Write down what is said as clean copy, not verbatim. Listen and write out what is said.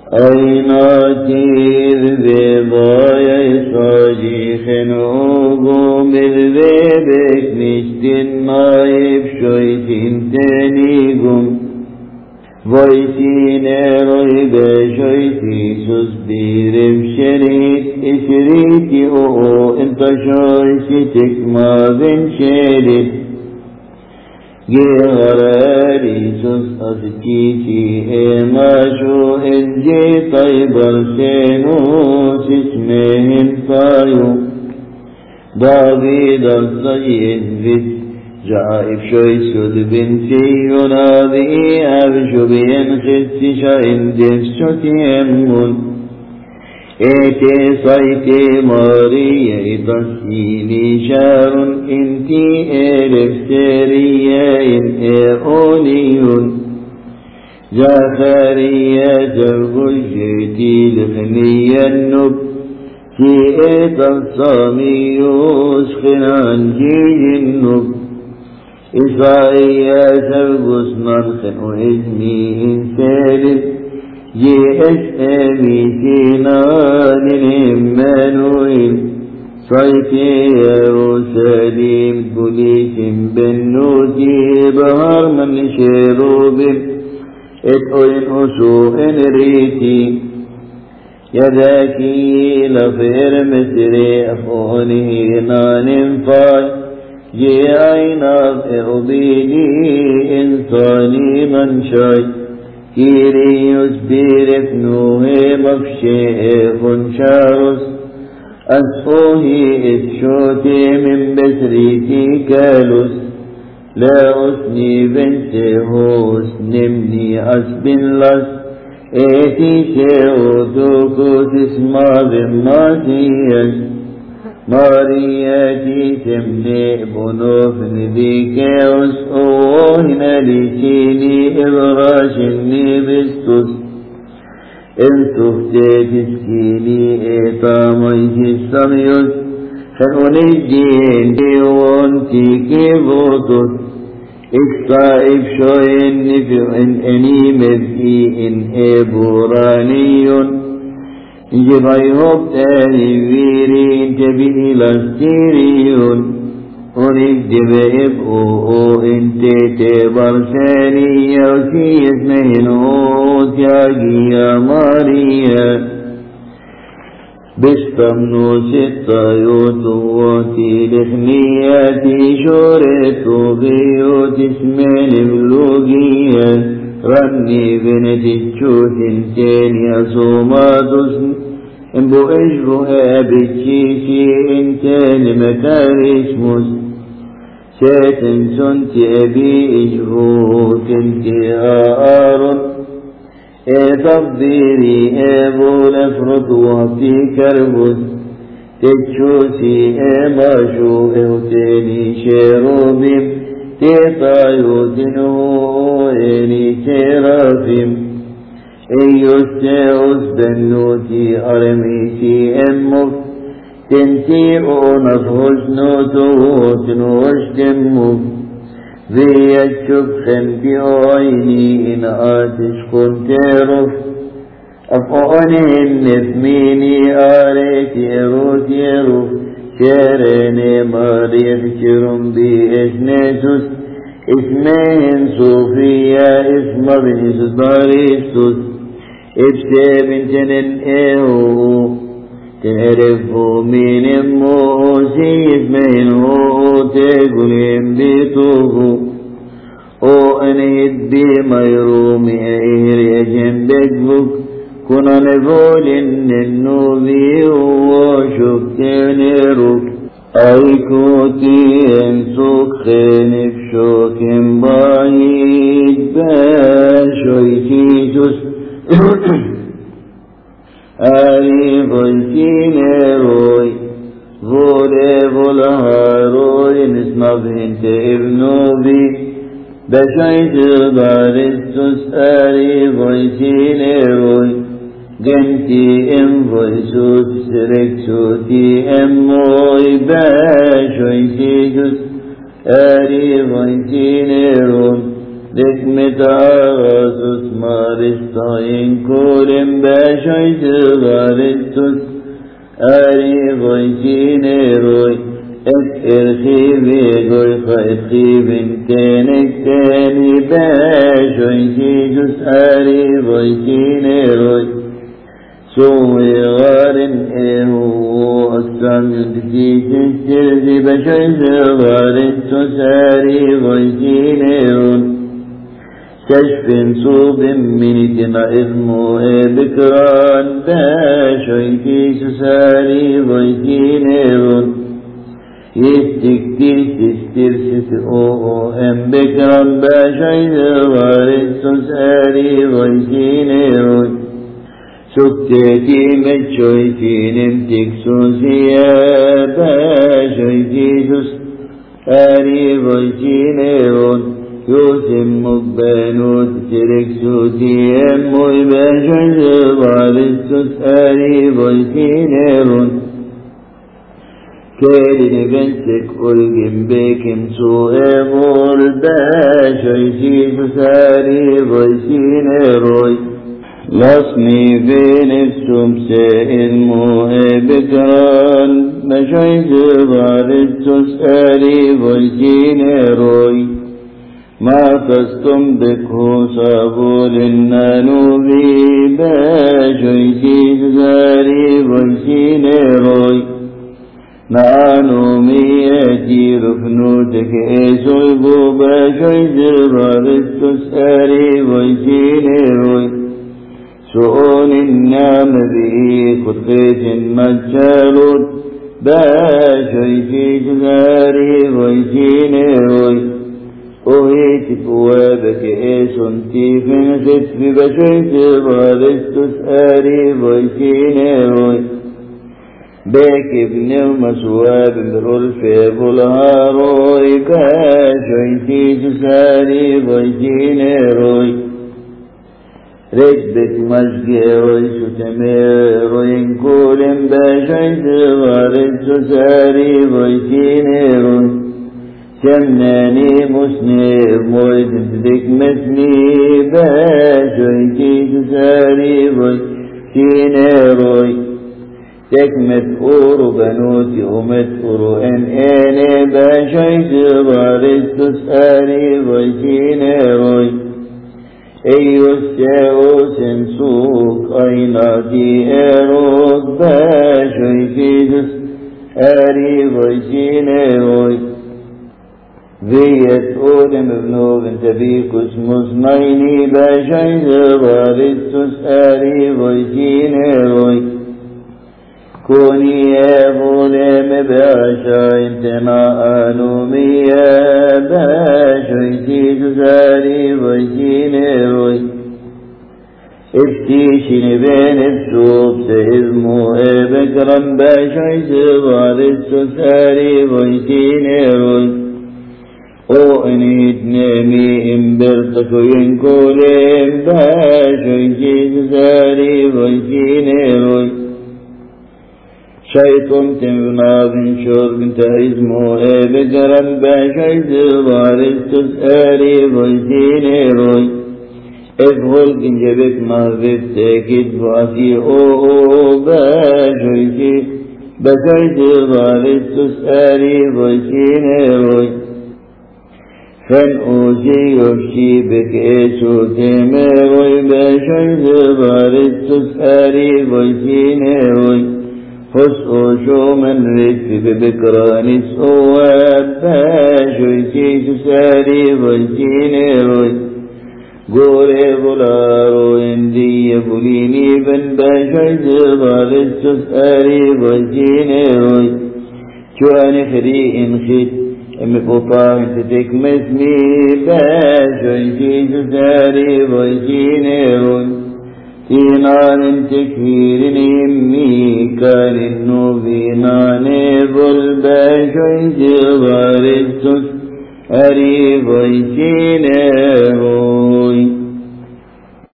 Aynatir vebaya sacihen oğum bebekmiştin naib şöytin tenigum Vaytine roy beşöyti sus birim şerit İşriti o intaşoysi tekmazin şerit Gehari sus azkiti emashu enci taybar senus ismehin tayu David al-Sayyid vid Jaib şoysud binti yunavi avşubiyen khisti şahin defşutiyemmun Ete sayti mariye tasili şarun inti elef seriyeyin eoliyun Zakariye zevgul jeti lihniyen nub Ki etan samiyus khinan jihin nub İsaiye zevgus narkhin o izmi inselin يسأمي سنان المنوين صيتي يروساليم بوليس بنوتي بهر من شروب اتقين أسوء ريتي يداكي لفير مسري أفوني نان فاي جيعينا أبيني إنساني من شاي Kyrios biref nuhe mafşehun şarus Asfohi etşote min besriti kalus La usni bente husnemni asbin las Eti seotukut ismavim masiyas Mariyati temne bunofni dikeus Oğhine lisini ibrashinni bistus Entufte diskili etamayhi samyus Henunijin diwanti kivotus İksaif şoyin nifi'in enimevki'in eburaniyun Jibayhop tenivirin tebihi lastiriyun Unik dibeyip o inte tebarseni Yavsi esmehin o tyagiya mariya Bistamnu sitta yutuvati lihniyati Şuretu biyut ismen imlugiya Ranni benedicciutin tenia somatus Embo eşru ebicisi inteni mekarismus Seten sunti ebi eşru tinti ağarun Etabbiri ebu lefrut vahti kerbus Teçusi ebaşu evteni şerubim Tetayudinu eni serafim Eyyus teus bennuti armisi emmuf Tenti onaf husnututin hoştemmuf Viyeşşubhen bi ayni in atiş kunteruf Af'anihin nefmini areti erut yeruf Şerene marif şirum bi esnesus İsmehin Sufiya isma binisus baristus İbse bintenin ehu Terefu minim musi ismehin hu Tegulim bituhu O enhid bi mayrumi ehri ecembekvuk Kuna nevolin nennuvi Wa şukteneruk Aykuti ensuk khenif şokim bahid Beşoytisus Ali voltine roy Vole volharoy Nismavhinte ibnubi Beşoytu baristus Ali voltine roy Genti envoysut sereksuti emmoy beşoytisus Eri voytinerun Dikmitasus maristoin kurim beshoit varistus Ari voiciniroi et irchivi goichaitchivin kenek teni beshoitisus Ari voiciniroi Suigarin ehu asam yudkisis tirzi beshoit varistus Ari voiciniroi كشف صوب من إذن بكران باشويتي سساري ويتينيرون يستكتيس استرسس بكران باشويتي وارس سساري ويتينيرون سكتتي متشويتين امتكسوسيا باشويتي سساري ويتينيرون يوسم مبانوت تركسوتي أموي باشد والستس آري بويتينيرون كالي بنتك ألقم بكم سوء مول باشيتي سساري بويتينيروي لصني بين السمس إلموه بكران باشيد والستس آري بويتينيروي ما تستنبكه صابول النانوبي باشويتي سساري بويتينيروي نانو مياتي رفنوتك ايسوي بو باشويتي بارستو ساري بويتينيروي سؤون النام بي خطيت مجالوت باشويتي سساري بويتينيروي أهيت فوابك إيسون تيفن ستف بشيت بارستس آري بويتينيروي بيك ابن المسواب برولف بولهاروي باشويتي سساري بويتينيروي رجبك مشجيروي ستميروي انكولن باشويت بارستس آري بويتينيروي شمناني مسنير مويد تدك مسني باشويتي سساري بويتينيروي تكمت أورو بنوتي أمت أورو أني باشويتي بارستو ساري بويتينيروي أيو الساو سنسوك أيناتي إيروك باشويتي سساري بويتينيروي ذيت أولم ابنو بنت بيكوس مصنيني باشيد بارستس آري بويتينيروي كوني أبولم باشا انتنا آنوميا باشيد ساري بويتينيروي افتيشن بين السوق سيزمو بكرم باشيد بارستس آري بويتينيروي او انيت نامي امبرتك ينكولين باشويتي سساري بويتينيروي شيطان تنفنا بن شور بنت اسمه بكرم باشويتي بارستس آري بويتينيروي افغل كنجبك مهبت تاكد فاسي او باشويتي بارستس آري بويتينيروي فن اوزي يفشي بك ايسو تيميروي باشويت بارستس آري بويتينيروي خس اوشو من ريت ببكرانس اواب باشويتي سساري بويتينيروي غوري بولارو اندي بوليني بن باشويت بارستس آري بويتينيروي شواني خري انخيت امقطاع تتك مسمي باشويتي سساري بويتينيروي تينان تكفير امي كان النوبينان بول باشويتي بارستس آري بويتينيروي